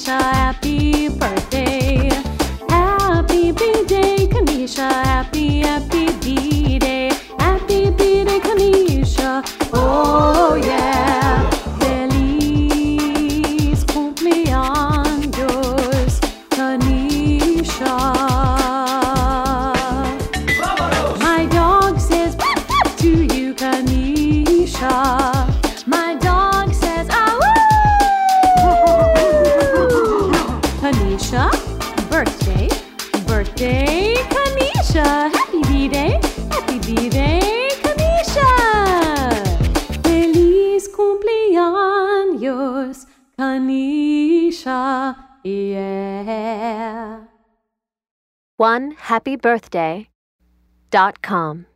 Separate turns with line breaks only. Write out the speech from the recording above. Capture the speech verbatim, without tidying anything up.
Kanisha, happy birthday. Happy B-Day, Kanisha, happy, happy B-Day. Happy B-Day, Kanisha, oh yeah. Feliz cumpleaños, Kanisha. My dog says to you, Kanisha. My dog says, ah, Kanisha, birthday, birthday, Kanisha. Happy B-Day, happy B-Day, Kanisha. Feliz cumpleaños, Kanisha, yeah.
one happy birthday dot com